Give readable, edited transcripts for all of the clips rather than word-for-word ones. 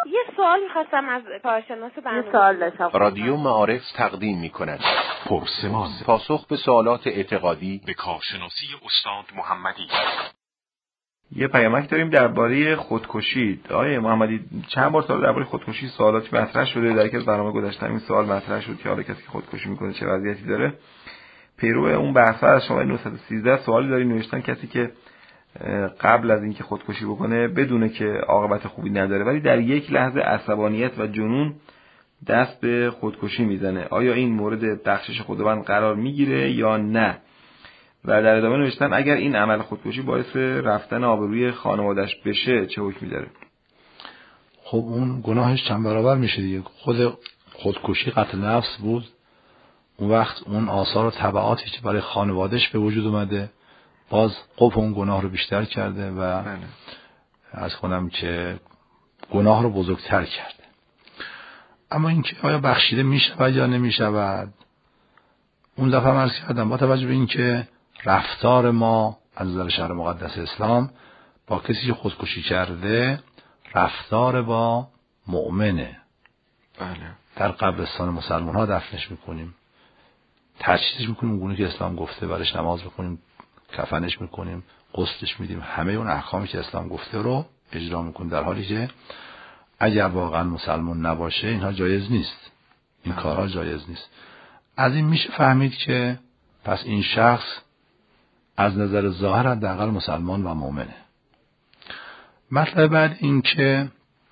یه سوال می‌خواستم از کارشناس برنامه. یه سوال داشتم. رادیو معارف تقدیم می‌کند پرسمان، پاسخ به سوالات اعتقادی به کارشناسی استاد محمدی. یه پیامک داریم درباره خودکشی. آقای محمدی چند بار درباره خودکشی سوالاتی مطرح شده، در یک از برنامه گذشته این سوال مطرح شد که حالا کسی که خودکشی میکنه چه وضعیتی داره. پیرو اون بحث از شما 913 سوالی داری نوشتن کسی که قبل از اینکه خودکشی بکنه بدونه که عاقبت خوبی نداره ولی در یک لحظه عصبانیت و جنون دست به خودکشی میزنه، آیا این مورد بخشش خداوند قرار میگیره یا نه؟ و در ادامه نوشتن اگر این عمل خودکشی باعث رفتن آبروی خانواده‌اش بشه چه حکمی داره؟ خب اون گناهش چند برابر میشه دیگه. خود خودکشی قتل نفس بود، اون وقت اون آثار و تبعاتی که برای خانواده‌اش به وجود اومده باز قبح اون گناه رو بیشتر کرده و عرض کنم که گناه رو بزرگتر کرده. اما اینکه آیا بخشیده میشود یا نمیشود، اون دفعه عرض کردم با توجه به اینکه رفتار ما از نظر شرع مقدس اسلام با کسی که خودکشی کرده رفتار با مؤمنه. بله. در قبرستان مسلمان ها دفنش میکنیم، تجهیزش میکنیم اون گونه که اسلام گفته، برش نماز میکنیم، کفنش میکنیم، غسلش میدیم، همه اون احکامی که اسلام گفته رو اجرا میکنیم، در حالی که اگر واقعا مسلمان نباشه اینها جایز نیست، این کارها جایز نیست. از این میشه فهمید که پس این شخص از نظر ظاهر حداقل مسلمان و مؤمنه. مطلب بعد این که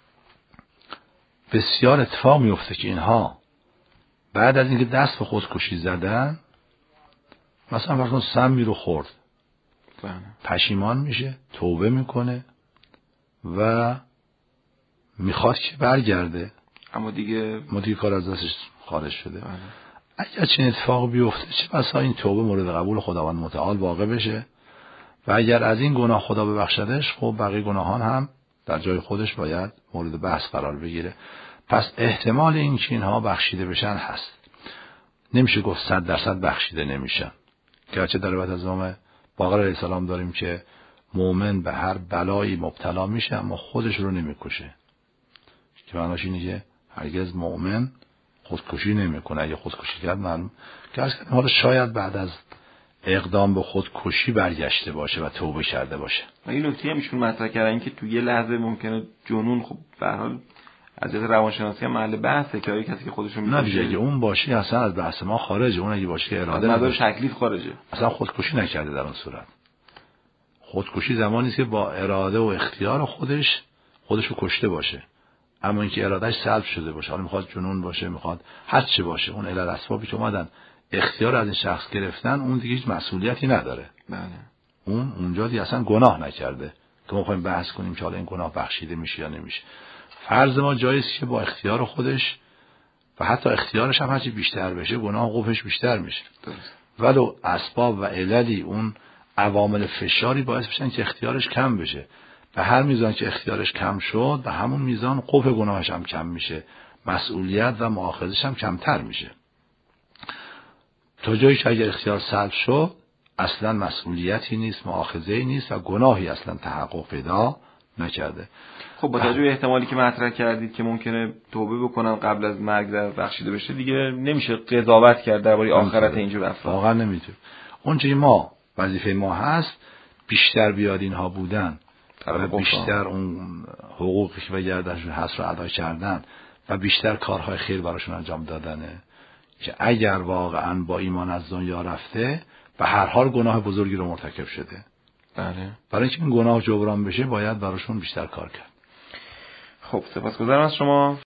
بسیار اتفاق میفته که اینها بعد از اینکه دست به خودکشی زدن مثلا فرض کن سمی رو خورد، پشیمان میشه، توبه میکنه و میخواد که برگرده، اما دیگه کار از دستش خارج شده. اگر چنین اتفاق بیفته چه بسا این توبه مورد قبول خداوند متعال واقع بشه و اگر از این گناه خدا ببخشدش خب بقیه گناهان هم در جای خودش باید مورد بحث قرار بگیره. پس احتمال این که اینها بخشیده بشن هست. نمیشه گفت 100% بخشیده نمیشن، گرچه در روایت از امام باقر علیه السلام داریم که مؤمن به هر بلایی مبتلا میشه اما خودش رو نمیکشه، که معناش اینه که هرگز مؤمن خودکشی نمیکنه. اگه خودکشی کرد معلوم که حالا شاید بعد از اقدام به خودکشی برگشته باشه و توبه کرده باشه. و این نکته هم ایشون مطرح کردن که تو یه لحظه ممکنه جنون، خب به هر حال از جهت روانشناسی هم محل بحثه که کسی که خودشون نه دیگه اگه اون باشه اصلا از بحث ما خارجه. اون اگه باشه که اراده نداره، تکلیف خارجه، اصلا خودکشی نکرده. در اون صورت خودکشی زمانی است که با اراده و اختیار خودش رو کشته باشه. اما اینکه ارادهش سلب شده باشه، حالا میخواد جنون باشه، میخواد هر چی باشه، اون علل اسبابی که اومدن اختیار از این شخص گرفتن، اون دیگه هیچ مسئولیتی نداره. بله. اون اونجا دیگه اصلا گناه نکرده که ما میخوایم بحث کنیم که حالا این گناه بخشیده میشه یا نمیشه. فرض ما جاییه که با اختیار خودش و حتی اختیارش هم هرچی بیشتر بشه گناه قبحش بیشتر میشه. ولو اسباب و عللی، اون عوامل فشاری باعث بشن که اختیارش کم بشه. به هر میزان که اختیارش کم شد به همون میزان قبح گناهش هم کم میشه، مسئولیت و مؤاخذش هم کمتر میشه. تا جایی که اگر اختیار سلب شد اصلا مسئولیتی نیست، مؤاخذه‌ای نیست و گناهی اصلا تحقق پیدا نکرده. خب با توجه به احتمالی که مطرح کردید که ممکنه توبه بکنن قبل از مرگ در بخشیده بشه، دیگه نمیشه قضاوت کرد درباره آخرت اینجور افراد. واقعا نمیتونه. اون چیزی ما وظیفه ما هست بیشتر بیاد اینها بودن و بیشتر اون حقوقی که به گردنشون هست رو ادا کردن و بیشتر کارهای خیر براشون انجام دادنه که اگر واقعا با ایمان از دنیا رفته به هر حال گناه بزرگی رو مرتکب شده. بله. برای اینکه این گناه جبران بشه باید براشون بیشتر کار کرد. خب سپاسگزارم از شما.